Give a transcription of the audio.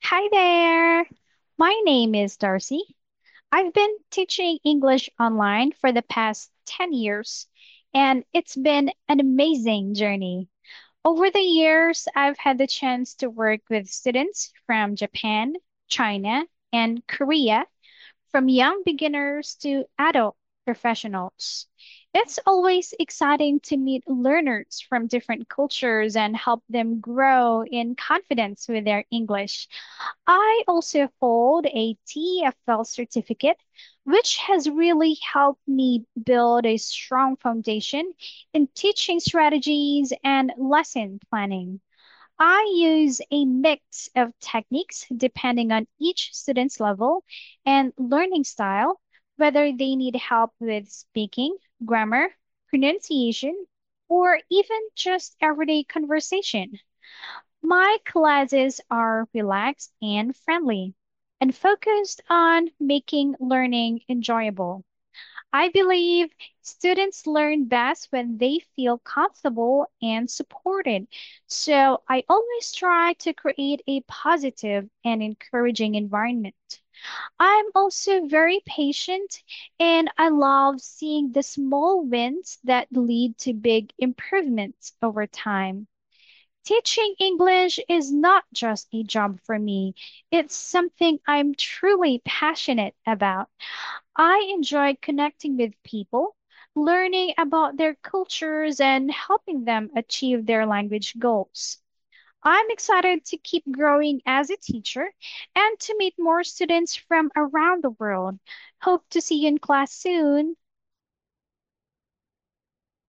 Hi there. My name is Darcy. I've been teaching English online for the past 10 years, and it's been an amazing journey. Over the years, I've had the chance to work with students from Japan, China, and Korea, from young beginners to adult professionals. It's always exciting to meet learners from different cultures and help them grow in confidence with their English. I also hold a TEFL certificate, which has really helped me build a strong foundation in teaching strategies and lesson planning. I use a mix of techniques depending on each student's level and learning style, whether they need help with speaking, grammar, pronunciation, or even just everyday conversation. My classes are relaxed and friendly and focused on making learning enjoyable. I believe students learn best when they feel comfortable and supported. So I always try to create a positive and encouraging environment. I'm also very patient and I love seeing the small wins that lead to big improvements over time. Teaching English is not just a job for me, it's something I'm truly passionate about. I enjoy connecting with people, learning about their cultures, and helping them achieve their language goals. I'm excited to keep growing as a teacher and to meet more students from around the world. Hope to see you in class soon.